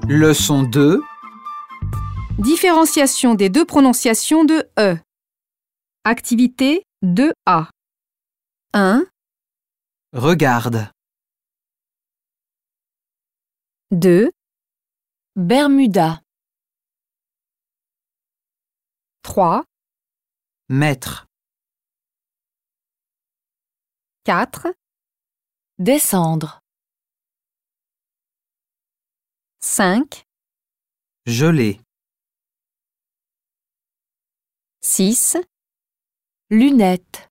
Leçon 2. Différenciation des deux prononciations de E. Activité 2A. 1, Regarde. 2, Bermuda, 3, Mettre. 4, descendre, 5, Geler. 6, lunettes.